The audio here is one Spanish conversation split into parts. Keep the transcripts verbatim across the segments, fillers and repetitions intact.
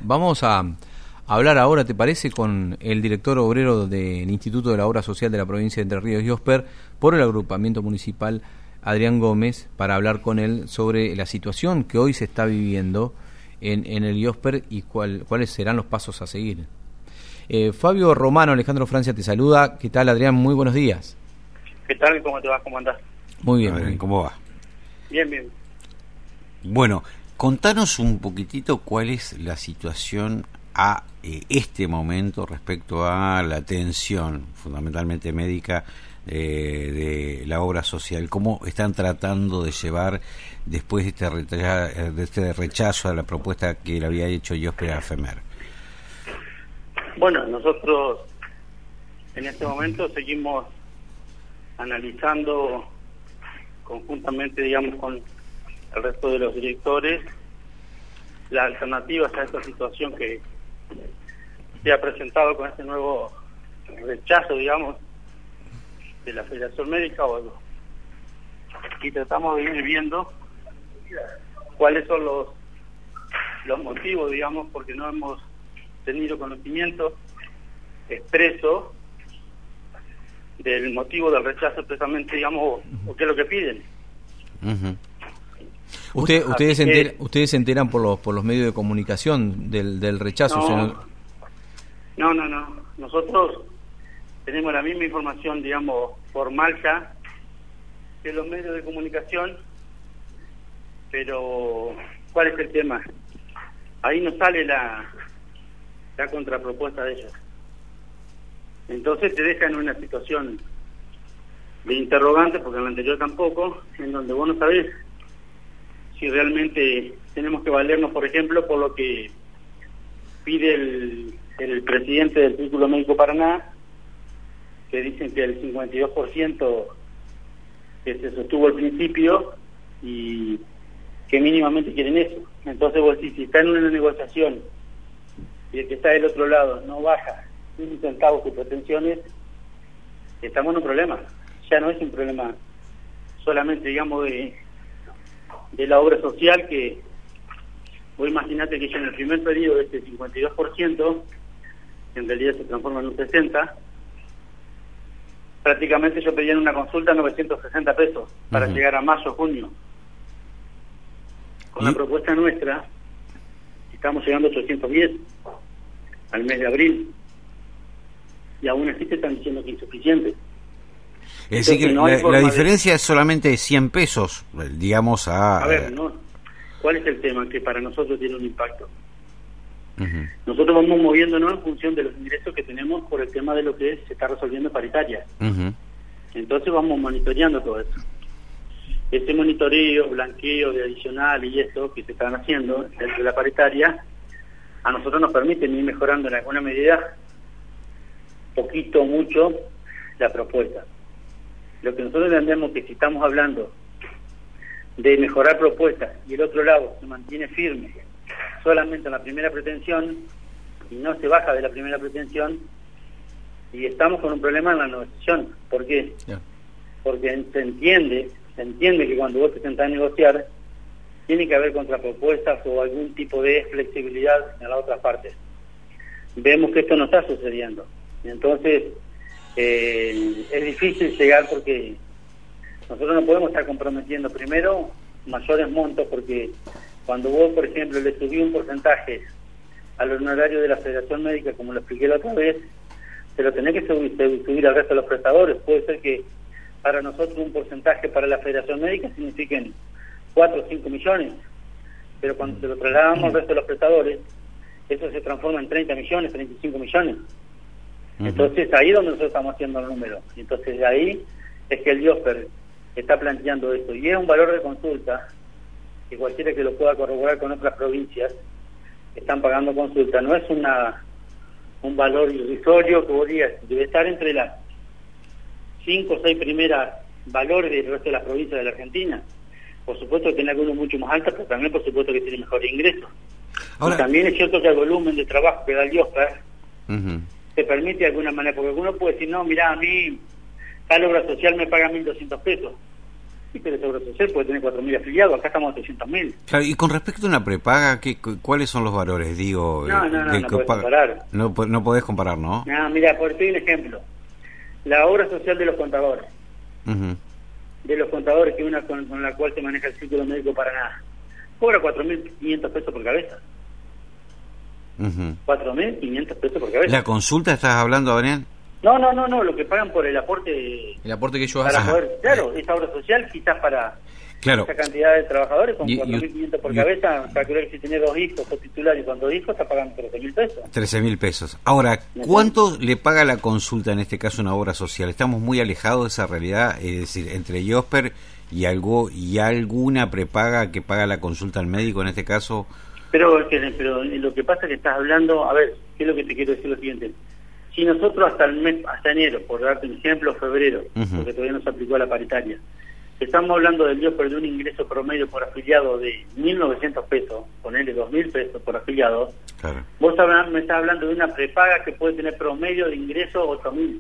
vamos a hablar ahora, ¿te parece?, con el director obrero del Instituto de la Obra Social de la provincia de Entre Ríos y Osper por el agrupamiento municipal, Adrián Gómez, para hablar con él sobre la situación que hoy se está viviendo en, en el IOSPER y cuál, cuáles serán los pasos a seguir. Eh, Fabio Romano, Alejandro Francia te saluda. ¿Qué tal, Adrián? Muy buenos días. ¿Qué tal? ¿Cómo te vas? ¿Cómo andás? Muy bien. Adrián, ¿cómo va? Bien, bien. Bueno, contanos un poquitito cuál es la situación a eh, este momento respecto a la atención, fundamentalmente médica, eh, de la obra social. ¿Cómo están tratando de llevar después de este, retra- de este rechazo a la propuesta que le había hecho IOSPER a FEMER? Bueno, nosotros en este momento seguimos analizando conjuntamente, digamos, con el resto de los directores las alternativas a esta situación que se ha presentado con este nuevo rechazo, digamos, de la Federación Médica, o, y tratamos de ir viendo cuáles son los los motivos, digamos, porque no hemos tenido conocimiento expreso del motivo del rechazo expresamente, digamos, o qué es lo que piden. Uh-huh. Usted, ustedes, se que, enter, ustedes se enteran por los por los medios de comunicación del, del rechazo. No, señor... no, no, no. Nosotros tenemos la misma información, digamos, formal ya que los medios de comunicación, pero ¿cuál es el tema? Ahí no sale la, la contrapropuesta de ellos. Entonces te deja en una situación de interrogante, porque en la anterior tampoco, en donde vos no sabés si realmente tenemos que valernos, por ejemplo, por lo que pide el, el presidente del Círculo Médico Paraná, que dicen que el cincuenta y dos por ciento que se sostuvo al principio y que mínimamente quieren eso. Entonces vos decís, si está en una negociación y el que está del otro lado no baja un centavo sus pretensiones, estamos en un problema. Ya no es un problema solamente, digamos, de de la obra social, que vos imaginate que yo en el primer periodo de este cincuenta y dos por ciento, en realidad se transforma en un sesenta por ciento, prácticamente yo pedía en una consulta novecientos sesenta pesos para uh-huh. llegar a mayo, junio. Con ¿Y? la propuesta nuestra, estamos llegando a ochocientos diez al mes de abril, y aún así te están diciendo que es insuficiente. Es decir, que no la, la diferencia de... es solamente de cien pesos, digamos, a... A ver, no. ¿Cuál es el tema? Que para nosotros tiene un impacto. Uh-huh. Nosotros vamos moviéndonos en función de los ingresos que tenemos por el tema de lo que se está resolviendo paritaria. Uh-huh. Entonces vamos monitoreando todo eso. Ese monitoreo, blanqueo de adicional y esto que se están haciendo dentro de la paritaria, a nosotros nos permiten ir mejorando en alguna medida, poquito o mucho, la propuesta. Lo que nosotros entendemos que si estamos hablando de mejorar propuestas y el otro lado se mantiene firme solamente en la primera pretensión y no se baja de la primera pretensión, y estamos con un problema en la negociación. ¿Por qué? Yeah. Porque se entiende, se entiende que cuando vos te sentás a negociar tiene que haber contrapropuestas o algún tipo de flexibilidad en la otra parte. Vemos que esto no está sucediendo. Entonces Eh, es difícil llegar porque nosotros no podemos estar comprometiendo primero mayores montos, porque cuando vos, por ejemplo, le subí un porcentaje al honorario de la Federación Médica, como lo expliqué la otra vez, se lo tenés que subir, subir al resto de los prestadores. Puede ser que para nosotros un porcentaje para la Federación Médica signifiquen cuatro o cinco millones, pero cuando se lo trasladamos al resto de los prestadores, eso se transforma en treinta millones, treinta y cinco millones. Entonces ahí es donde nosotros estamos haciendo el número. Entonces ahí es que el IOSPER está planteando esto, y es un valor de consulta que cualquiera que lo pueda corroborar con otras provincias que están pagando consulta, no es una un valor irrisorio que vos digas, debe estar entre las cinco o seis primeras valores del resto de las provincias de la Argentina. Por supuesto que tiene algunos mucho más altos, pero también por supuesto que tiene mejores ingresos. Ahora, y también es cierto que el volumen de trabajo que da el IOSPER uh-huh. te permite de alguna manera, porque uno puede decir, no, mirá, a mí tal obra social me paga mil doscientos pesos, Sí, pero el Seguro Social puede tener cuatro mil afiliados, acá estamos a trescientos mil. Claro, y con respecto a una prepaga, ¿qué, ¿cuáles son los valores? Digo, no, no, no, que, no que podés paga... comparar. No, no podés comparar, ¿no? No, mira, por decir un ejemplo. La obra social de los contadores. Uh-huh. De los contadores, que es una con, con la cual se maneja el círculo médico para nada. Cobra cuatro mil quinientos pesos por cabeza. Uh-huh. cuatro mil quinientos pesos por cabeza. ¿La consulta estás hablando, Adrián? No, no, no, no, lo que pagan por el aporte... El aporte que ellos para hacen. poder, claro, esa obra social quizás para claro. esa cantidad de trabajadores con Y- cuatro mil quinientos por y- cabeza, calcular que si tenés dos hijos o titulares con dos hijos, está pagando trece mil pesos. trece mil pesos. Ahora, ¿cuánto le paga la consulta, en este caso, una obra social? Estamos muy alejados de esa realidad, es decir, entre IOSPER y algo y alguna prepaga que paga la consulta al médico, en este caso. Pero, es que- pero lo que pasa es que estás hablando, a ver, ¿qué es lo que te quiero decir? Lo siguiente. Si nosotros hasta el mes, hasta enero, por darte un ejemplo, febrero, Ujú. porque todavía no se aplicó la paritaria, estamos hablando del IOSPER de un ingreso promedio por afiliado de mil novecientos pesos, ponerle dos mil pesos por afiliado, Claro. vos hablan- me estás hablando de una prepaga que puede tener promedio de ingreso ocho mil.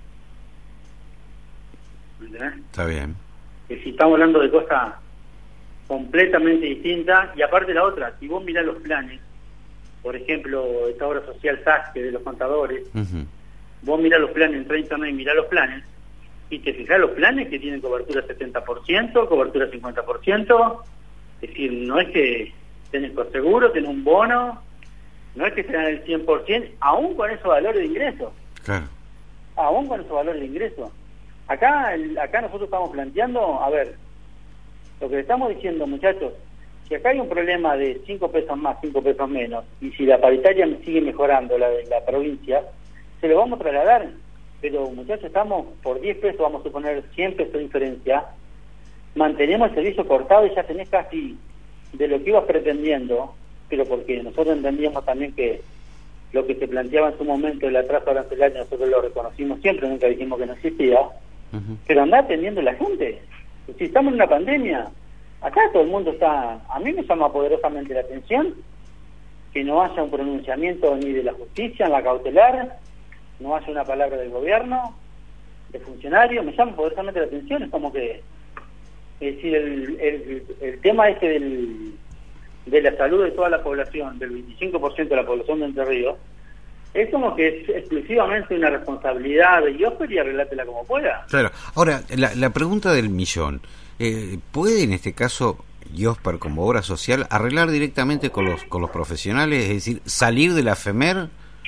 ¿Me entendés? Está bien. Que si estamos hablando de cosas completamente distintas, y aparte la otra, si vos mirás los planes, por ejemplo, esta obra social S A S, que de los contadores, Uh-huh. vos mirás los planes, entrá a internet y mirá los planes, y te fijás los planes que tienen cobertura setenta por ciento, cobertura cincuenta por ciento, es decir, no es que tenés por seguro, tenés un bono, no es que te dan el cien por ciento, aún con esos valores de ingreso, Claro. aún con esos valores de ingreso. Acá, el- acá nosotros estamos planteando, a ver, lo que le estamos diciendo, muchachos, si acá hay un problema de cinco pesos más, cinco pesos menos, y si la paritaria sigue mejorando la de la provincia, se lo vamos a trasladar. Pero, muchachos, estamos por diez pesos, vamos a suponer cien pesos de diferencia, mantenemos el servicio cortado y ya tenés casi de lo que ibas pretendiendo, pero porque nosotros entendíamos también que lo que se planteaba en su momento, el atraso arancelario, nosotros lo reconocimos siempre, nunca dijimos que no existía, Uh-huh. pero anda atendiendo a la gente. Si estamos en una pandemia, acá todo el mundo está... A mí me llama poderosamente la atención que no haya un pronunciamiento ni de la justicia en la cautelar, no haya una palabra del gobierno, de funcionarios, me llama poderosamente la atención. Es como que, es decir, el, el, el tema este del, de la salud de toda la población, del veinticinco por ciento de la población de Entre Ríos, es como que es exclusivamente una responsabilidad de IOSPER y arreglátela como pueda. Claro. Ahora, la, la pregunta del millón. Eh, ¿Puede, en este caso, IOSPER como obra social arreglar directamente con los con los profesionales? Es decir, salir de la FEMER.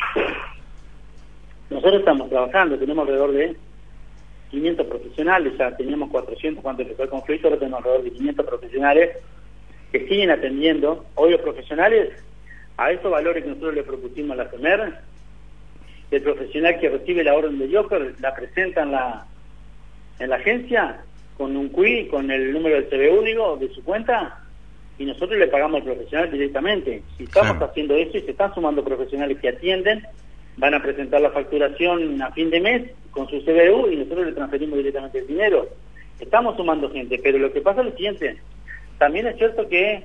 Nosotros estamos trabajando, tenemos alrededor de quinientos profesionales, ya teníamos cuatrocientos cuando empezó el conflicto, ahora tenemos alrededor de quinientos profesionales que siguen atendiendo. Hoy los profesionales, a esos valores que nosotros le propusimos a la FEMER, el profesional que recibe la orden de IOSPER la presenta en la, en la agencia con un Q I, con el número del C B U, digo, de su cuenta, y nosotros le pagamos al profesional directamente. Si estamos Claro. haciendo eso y se están sumando profesionales que atienden, van a presentar la facturación a fin de mes con su C B U y nosotros le transferimos directamente el dinero. Estamos sumando gente, pero lo que pasa es lo siguiente, también es cierto que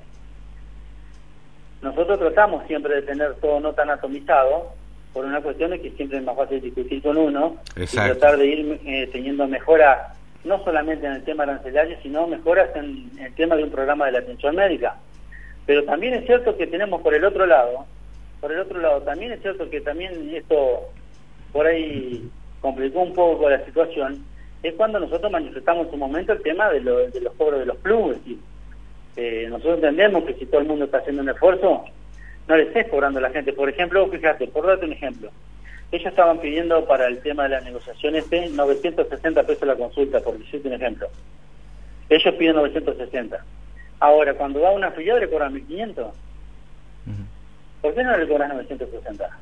nosotros tratamos siempre de tener todo no tan atomizado, por una cuestión de que siempre es más fácil discutir con uno. Exacto. Y tratar de ir eh, teniendo mejoras, no solamente en el tema arancelario, sino mejoras en, en el tema de un programa de la atención médica. Pero también es cierto que tenemos por el otro lado, por el otro lado, también es cierto que también esto por ahí complicó un poco la situación, es cuando nosotros manifestamos en su momento el tema de, lo, de los cobros de los plus. Es decir, eh, nosotros entendemos que si todo el mundo está haciendo un esfuerzo, no le estés cobrando a la gente. Por ejemplo, fíjate, por darte un ejemplo, ellos estaban pidiendo para el tema de la negociación este novecientos sesenta pesos la consulta, por decirte un ejemplo. Ellos piden novecientos sesenta. Ahora, cuando va a una afiliada le cobran mil quinientos. Uh-huh. ¿Por qué no le cobran novecientos sesenta?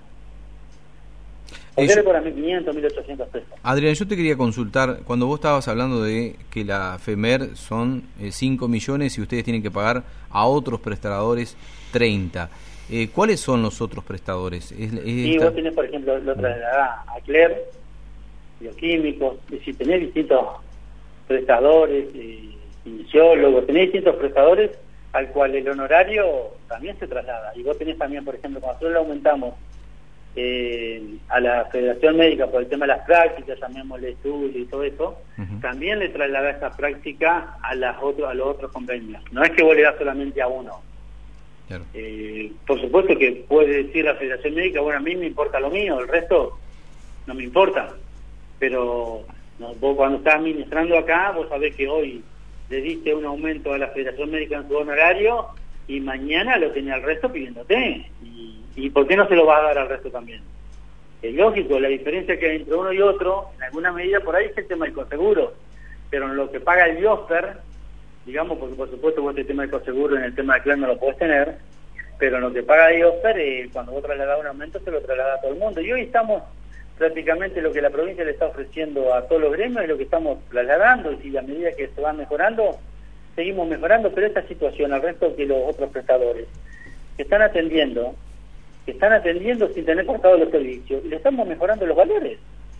¿Por qué Eso- le cobran mil quinientos, mil ochocientos pesos? Adrián, yo te quería consultar, cuando vos estabas hablando de que la FEMER son eh, cinco millones y ustedes tienen que pagar a otros prestadores treinta, eh, ¿cuáles son los otros prestadores? Es, es Y esta- vos tenés, por ejemplo, lo trasladás a Cler, bioquímicos, es decir, tenés distintos prestadores, eh, kinesiólogos, tenés distintos prestadores al cual el honorario también se traslada. Y vos tenés también, por ejemplo, cuando nosotros le aumentamos eh, a la Federación Médica por el tema de las prácticas, llamémosle estudio y todo eso, uh-huh. también le traslada esa práctica a, las otros, a los otros convenios. No es que vos le das solamente a uno. Claro. Eh, por supuesto que puede decir la Federación Médica, bueno, a mí me importa lo mío, el resto no me importa. Pero no, vos cuando estás administrando acá, vos sabés que hoy le diste un aumento a la Federación Médica en su honorario y mañana lo tenía el resto pidiéndote. Y, ¿Y por qué no se lo va a dar al resto también? Es lógico, la diferencia que hay entre uno y otro, en alguna medida por ahí es el tema del coseguro, pero en lo que paga el IOSPER, digamos, porque por supuesto vos el tema del coseguro en el tema del clan no lo podés tener, pero en lo que paga el IOSPER, eh, cuando vos trasladás un aumento se lo traslada a todo el mundo. Y hoy estamos prácticamente lo que la provincia le está ofreciendo a todos los gremios es lo que estamos trasladando, y si a medida que se va mejorando, seguimos mejorando, pero esta situación al resto que los otros prestadores que están atendiendo, que están atendiendo sin tener cortado los servicios, y le estamos mejorando los valores.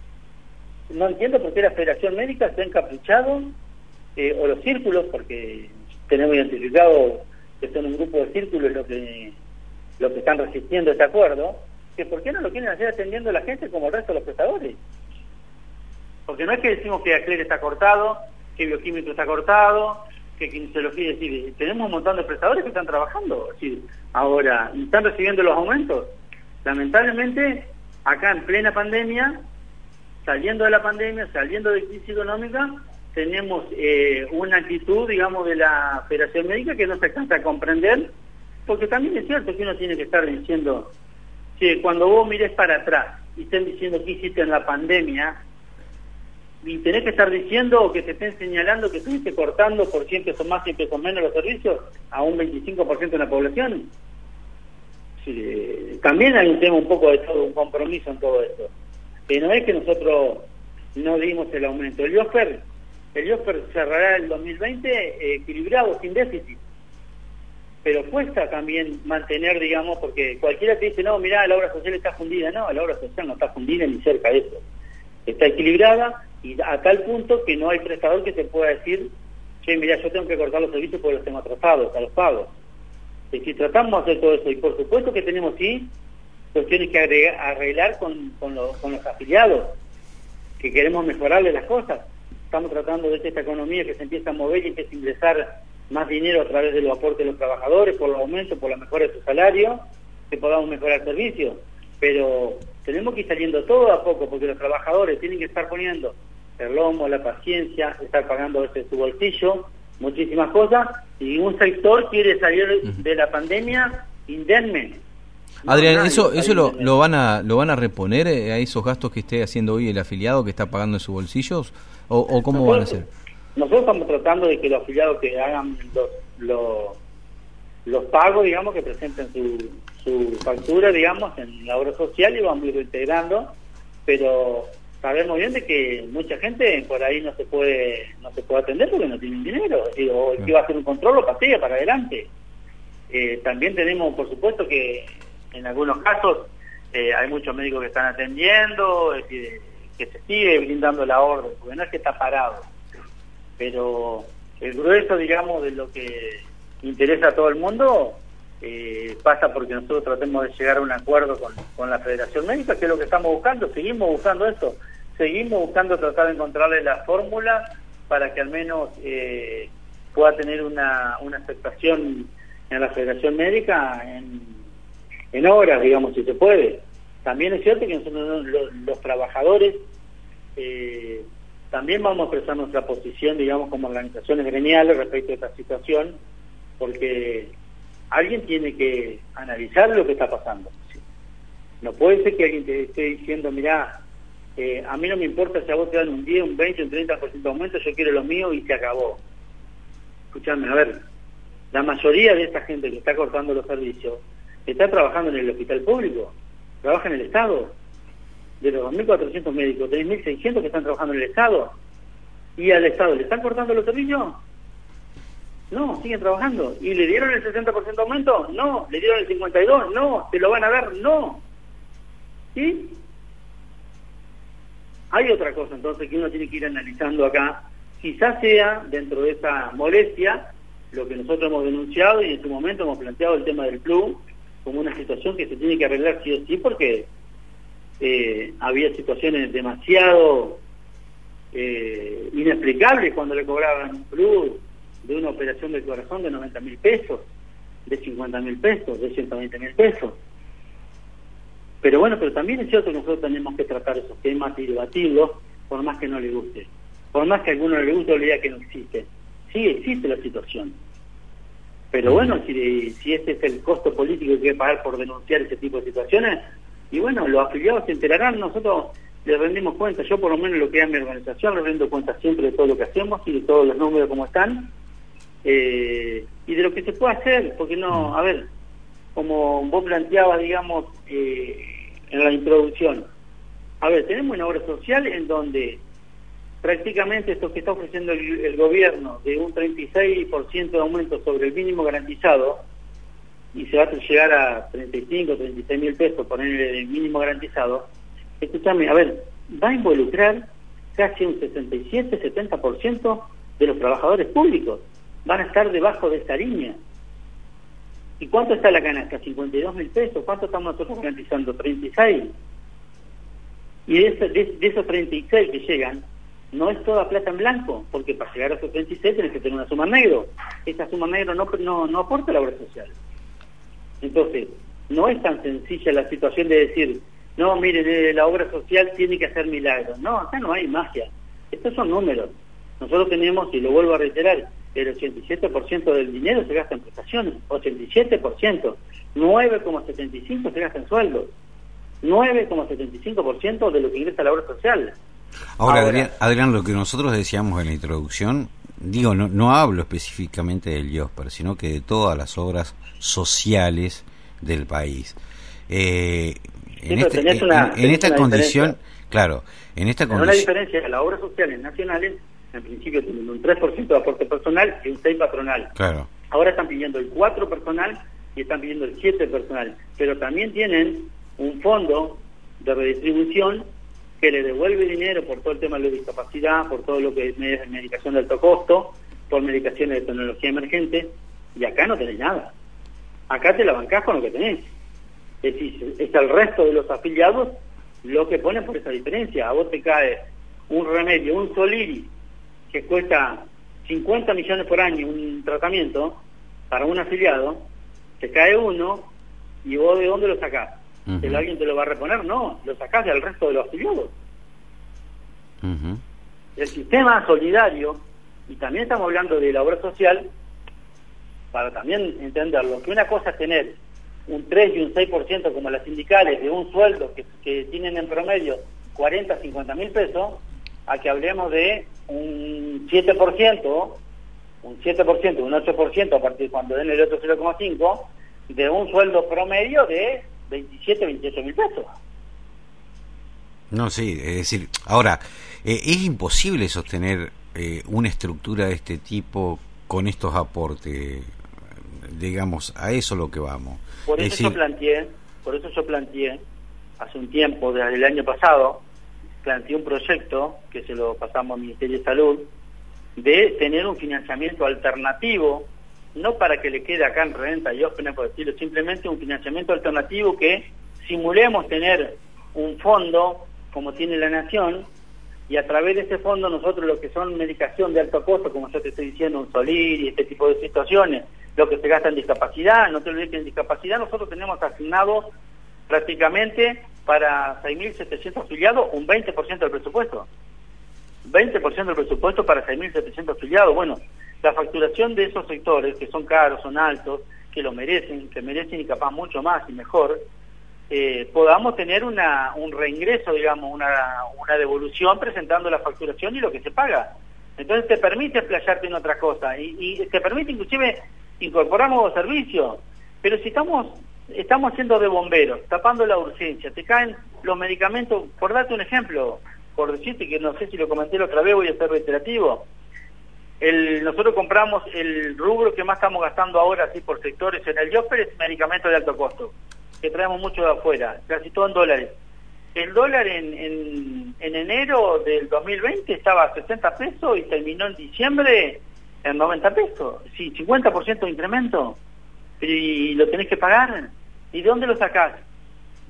No entiendo por qué la Federación Médica se ha encaprichado, eh, o los círculos, porque tenemos identificado que son un grupo de círculos lo que, lo que están resistiendo este acuerdo, que por qué no lo quieren hacer atendiendo a la gente como el resto de los prestadores. Porque no es que decimos que Acler está cortado, que Bioquímico está cortado, que Kinesiología, es decir, tenemos un montón de prestadores que están trabajando, es decir, ahora, y están recibiendo los aumentos. Lamentablemente, acá en plena pandemia, saliendo de la pandemia, saliendo de crisis económica, tenemos eh, una actitud, digamos, de la Federación Médica que no se alcanza a comprender, porque también es cierto que uno tiene que estar diciendo que cuando vos mires para atrás y estén diciendo qué hiciste en la pandemia, y tenés que estar diciendo o que te estén señalando que estuviste cortando por cien pesos más, cien pesos menos los servicios a un veinticinco por ciento de la población. Sí, eh, también hay un tema un poco de todo, un compromiso en todo esto. Que no es que nosotros no dimos el aumento. El IOSPER, el IOSPER cerrará el dos mil veinte eh, equilibrado, sin déficit. Pero cuesta también mantener, digamos, porque cualquiera te dice, no, mirá, la obra social está fundida. No, la obra social no está fundida ni cerca de eso. Está equilibrada y a tal punto que no hay prestador que te pueda decir, che, mirá, yo tengo que cortar los servicios porque los tengo atrasados, a los pagos. Es decir, tratamos de hacer todo eso. Y por supuesto que tenemos, sí, cuestiones que agregar, arreglar con, con, los, con los afiliados, que queremos mejorarle las cosas. Estamos tratando de que esta economía que se empieza a mover y empieza a ingresar más dinero a través de los aportes de los trabajadores, por los aumentos, por la mejora de su salario, que podamos mejorar el servicio. Pero tenemos que ir saliendo todo a poco, porque los trabajadores tienen que estar poniendo el lomo, la paciencia, estar pagando desde su bolsillo, muchísimas cosas, y un sector quiere salir de la pandemia indemne. Adrián, no, eso eso lo, lo van a lo van a reponer eh, a esos gastos que esté haciendo hoy el afiliado que está pagando en sus bolsillos, o, o cómo nosotros, van a hacer. Nosotros estamos tratando de que los afiliados que hagan los los, los pagos, digamos, que presenten su, su factura, digamos, en la obra social, y vamos a ir integrando, pero sabemos bien de que mucha gente por ahí no se puede no se puede atender porque no tienen dinero, es decir, o el que va a hacer un control lo pasea para adelante. Eh, también tenemos, por supuesto, que en algunos casos eh, hay muchos médicos que están atendiendo, es decir, que se sigue brindando la orden, porque no es que está parado, pero el grueso, digamos, de lo que interesa a todo el mundo eh, pasa porque nosotros tratemos de llegar a un acuerdo con, con la Federación Médica, que es lo que estamos buscando, seguimos buscando eso, seguimos buscando tratar de encontrarle la fórmula para que al menos eh, pueda tener una, una aceptación en la Federación Médica en, en horas, digamos, si se puede. También es cierto que nosotros los, los trabajadores eh, también vamos a expresar nuestra posición, digamos, como organizaciones gremiales respecto a esta situación, porque alguien tiene que analizar lo que está pasando. No puede ser que alguien te esté diciendo, mirá, eh, a mí no me importa si a vos te dan un diez, un veinte, un treinta por ciento de aumento, yo quiero lo mío y se acabó. Escuchame, a ver, la mayoría de esta gente que está cortando los servicios está trabajando en el hospital público, trabaja en el Estado. De los dos mil cuatrocientos médicos, tres mil seiscientos que están trabajando en el Estado. ¿Y al Estado le están cortando los servicios? No, siguen trabajando. ¿Y le dieron el sesenta por ciento de aumento? No. ¿Le dieron el cincuenta y dos por ciento? No. ¿Se lo van a dar? No. ¿Sí? Hay otra cosa entonces que uno tiene que ir analizando acá. Quizás sea, dentro de esa molestia, lo que nosotros hemos denunciado y en su momento hemos planteado el tema del P L U como una situación que se tiene que arreglar sí o sí, porque eh, había situaciones demasiado eh, inexplicables cuando le cobraban un plus de una operación del corazón de noventa mil pesos, de cincuenta mil pesos, de ciento veinte mil pesos. Pero bueno, pero también es cierto que nosotros tenemos que tratar esos temas y debatirlos, por más que no le guste. Por más que a alguno no le guste o le diga que no existe. Sí existe la situación. Pero bueno, si, si este es el costo político que hay que pagar por denunciar ese tipo de situaciones, y bueno, los afiliados se enterarán, nosotros les rendimos cuenta, yo por lo menos lo que es mi organización, les rendo cuenta siempre de todo lo que hacemos y de todos los números como están, eh, y de lo que se puede hacer, porque no, a ver, como vos planteabas, digamos, eh, en la introducción, a ver, tenemos una obra social en donde prácticamente esto que está ofreciendo el, el gobierno de un treinta y seis por ciento de aumento sobre el mínimo garantizado, y se va a llegar a treinta y cinco, treinta y seis mil pesos por el mínimo garantizado, escúchame, a ver, va a involucrar casi un sesenta y siete, setenta por ciento de los trabajadores públicos, van a estar debajo de esta línea. ¿Y cuánto está la canasta? cincuenta y dos mil pesos. ¿Cuánto estamos nosotros garantizando? treinta y seis. Y de, ese, de, de esos treinta y seis que llegan, no es toda plata en blanco, porque para llegar a esos treinta y seis tenés que tener una suma en negro. Esa suma en negro no, no, no aporta la obra social. Entonces, no es tan sencilla la situación de decir, no, miren, la obra social tiene que hacer milagros. No, acá no hay magia. Estos son números. Nosotros tenemos, y lo vuelvo a reiterar, el ochenta y siete por ciento del dinero se gasta en prestaciones, ochenta y siete por ciento, nueve coma setenta y cinco por ciento se gasta en sueldos, nueve coma setenta y cinco por ciento de lo que ingresa a la obra social. Ahora, Ahora Adrián, Adrián, lo que nosotros decíamos en la introducción, digo, no, no hablo específicamente del IOSPER, sino que de todas las obras sociales del país. Eh, en, sí, este, una, en, en esta condición, diferencia. claro, en esta condición... Una diferencia de las obras sociales nacionales, en principio tienen un tres por ciento de aporte personal y un seis por ciento patronal. Claro. Ahora están pidiendo el cuatro por ciento personal y están pidiendo el siete por ciento personal, pero también tienen un fondo de redistribución que le devuelve dinero por todo el tema de la discapacidad, por todo lo que es medicación de alto costo, por medicaciones de tecnología emergente, y acá no tenés nada. Acá te la bancás con lo que tenés. Es decir, es el resto de los afiliados lo que ponen por esa diferencia. A vos te cae un remedio, un Soliri, que cuesta cincuenta millones por año un tratamiento para un afiliado, te cae uno, y vos ¿de dónde lo sacás? Uh-huh. ¿Que alguien te lo va a reponer? No, lo sacás del resto de los afiliados. Uh-huh. El sistema solidario, y también estamos hablando de la obra social, para también entenderlo, que una cosa es tener un tres y un seis por ciento como las sindicales de un sueldo que, que tienen en promedio cuarenta, cincuenta mil pesos, a que hablemos de un siete por ciento, un siete por ciento, un ocho por ciento a partir de cuando den el otro cero coma cinco, de un sueldo promedio de veintisiete, veintiocho mil pesos. No, sí, es decir, ahora, eh, es imposible sostener eh, una estructura de este tipo con estos aportes, digamos, a eso lo que vamos. Por eso es decir... yo planteé, por eso yo planteé, hace un tiempo, desde el año pasado, planteé un proyecto, que se lo pasamos al Ministerio de Salud, de tener un financiamiento alternativo, no para que le quede acá en renta y ópera, por decirlo, simplemente un financiamiento alternativo que simulemos tener un fondo, como tiene la Nación, y a través de ese fondo nosotros lo que son medicación de alto costo, como yo te estoy diciendo, un Solir y este tipo de situaciones, lo que se gasta en discapacidad, no te olvides que en discapacidad nosotros tenemos asignado prácticamente para seis mil setecientos afiliados un veinte por ciento del presupuesto. veinte por ciento del presupuesto para seis mil setecientos afiliados. Bueno, la facturación de esos sectores, que son caros, son altos, que lo merecen, que merecen y capaz mucho más y mejor, eh, podamos tener una un reingreso, digamos, una, una devolución presentando la facturación y lo que se paga. Entonces te permite explayarte en otra cosa y, y te permite inclusive incorporar nuevos servicios. Pero si estamos estamos haciendo de bomberos, tapando la urgencia, te caen los medicamentos, por darte un ejemplo, por decirte que no sé si lo comenté la otra vez, voy a ser reiterativo. El, nosotros compramos el rubro que más estamos gastando ahora, así por sectores en el IOSPER, es medicamentos de alto costo, que traemos mucho de afuera, casi todo en dólares. El dólar en, en, en enero del dos mil veinte estaba a sesenta pesos y terminó en diciembre en noventa pesos. Sí, cincuenta por ciento de incremento. Y lo tenés que pagar. ¿Y de dónde lo sacás?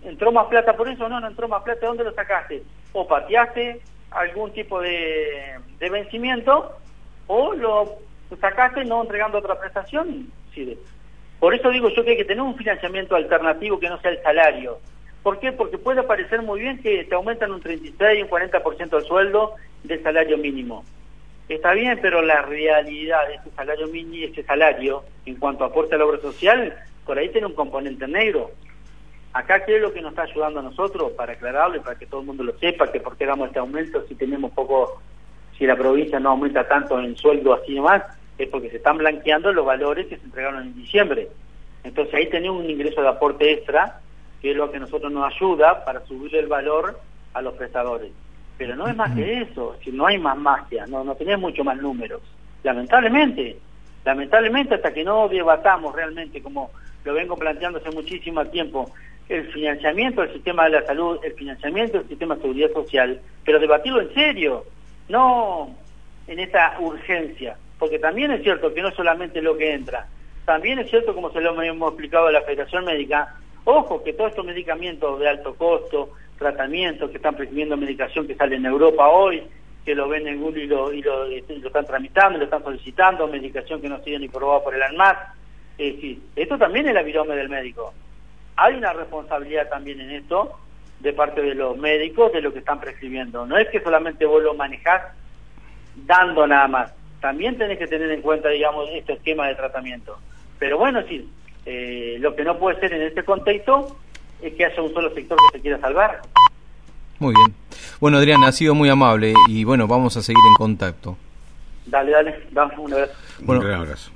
¿entró más plata por eso? No, no entró más plata. ¿Dónde lo sacaste? O pateaste algún tipo de, de vencimiento, o lo sacaste no entregando otra prestación. Sí, por eso digo yo que hay que tener un financiamiento alternativo que no sea el salario. ¿Por qué? Porque puede parecer muy bien que te aumentan un treinta y seis, un cuarenta por ciento el sueldo del salario mínimo. Está bien, pero la realidad de ese salario mínimo, ese salario, en cuanto a aporte a la obra social, por ahí tiene un componente negro. Acá, ¿qué es lo que nos está ayudando a nosotros? Para aclararlo y para que todo el mundo lo sepa, que por qué damos este aumento si tenemos poco, si la provincia no aumenta tanto en sueldo así nomás, es porque se están blanqueando los valores que se entregaron en diciembre. Entonces ahí tenemos un ingreso de aporte extra, que es lo que a nosotros nos ayuda para subirle el valor a los prestadores. Pero no es más que eso, si no hay más magia, no, no tenés mucho más números. Lamentablemente, lamentablemente hasta que no debatamos realmente, como lo vengo planteando hace muchísimo tiempo, el financiamiento del sistema de la salud, el financiamiento del sistema de seguridad social, pero debatirlo en serio, no en esta urgencia, porque también es cierto que no solamente lo que entra, también es cierto, como se lo hemos explicado a la Federación Médica, ojo que todos estos medicamentos de alto costo, tratamientos que están prescribiendo medicación que sale en Europa hoy, que lo ven en Google y lo, y lo, y lo están tramitando, lo están solicitando, medicación que no sigue ni probada por el ANMAT. Es decir, esto también es la virome del médico. Hay una responsabilidad también en esto de parte de los médicos de lo que están prescribiendo. No es que solamente vos lo manejás dando nada más. También tenés que tener en cuenta, digamos, este esquema de tratamiento. Pero bueno, sí, eh, lo que no puede ser en este contexto es que haya un solo sector que se quiera salvar. Muy bien. Bueno, Adrián, ha sido muy amable y bueno, vamos a seguir en contacto. Dale, dale, damos un abrazo. Bueno, un gran abrazo.